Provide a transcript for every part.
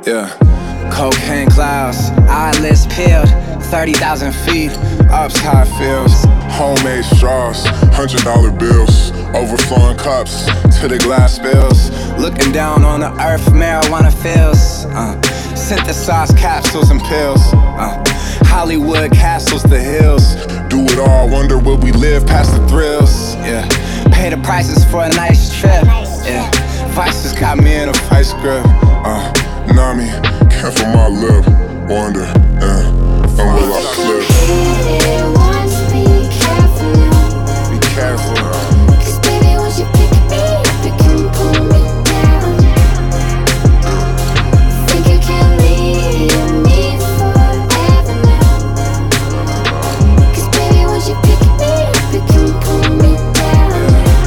Yeah, cocaine clouds, eyelids peeled, 30,000 feet, up's how it feels. Homemade straws, $100 bills, overflowing cups till the glass spills. Looking down on the earth, marijuana feels. Synthesized capsules and pills. Hollywood castles, the hills. Do it all, wonder will we live past the thrills. Yeah, pay the prices for a nice trip. Yeah, vices got me in a vice grip. Nami, can't feel my lip. Wonder, and will I slip? Be careful. Cause baby, once you pick me up, you can pull me down. Think you can leave me forever now. Cause baby, once you pick me up, you can pull me down.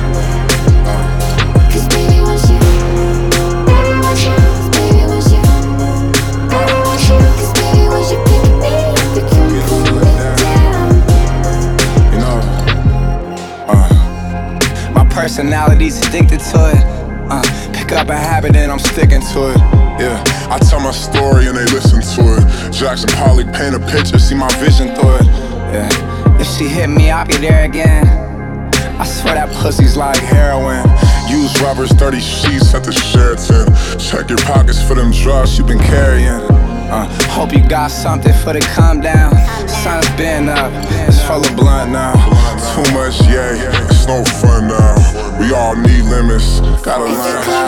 Cause baby, once you, baby, once you, baby, once you, baby, once you, cause baby, once you pick me up, you can pull me down. You know, my personality's addicted to it. Pick up a habit and I'm sticking to it. Yeah, I tell my story and they listen to it. Jackson Pollock paint a picture, see my vision through it. Yeah, if she hit me, I'll be there again. I swear that pussy's like heroin. Use rubbers, 30 sheets at the Sheraton. Check your pockets for them drugs you been carrying. Hope you got something for the calm down. Sun's been up, it's full of blunt now. Too much, yeah, it's no fun now. We all need limits, gotta learn how.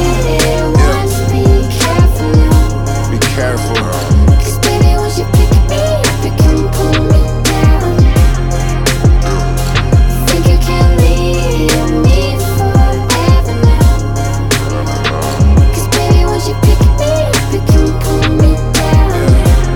Be careful now. Be careful. Cause baby, once you pick me up, you can pull me down. Think you can leave me forever now. Cause baby, once you pick me up, you can pull me down.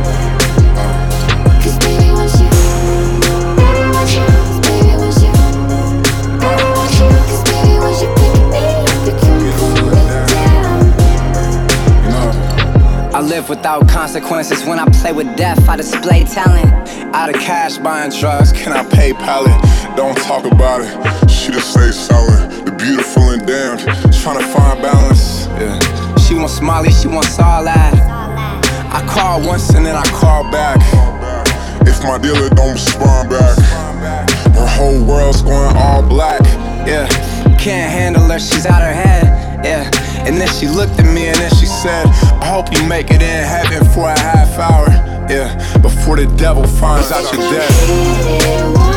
Cause baby, once you, baby, once you, baby, once you, baby, once you, cause baby, once you pick me up, you can pull me down. You know, I live without consequences. When I play with death, I display talent. Out of cash buying drugs, Can I PayPal it? Don't talk about it. She just stay selling. The beautiful and damned, tryna find balance. yeah. She wants Molly, she wants all that. I call once and then I call back. If my dealer don't respond back, her whole world's going all black. Yeah, can't handle her, she's out her head. Yeah, and then she looked at me and then she said, I hope you make it in heaven for a half hour. Yeah, before the devil finds out you're dead.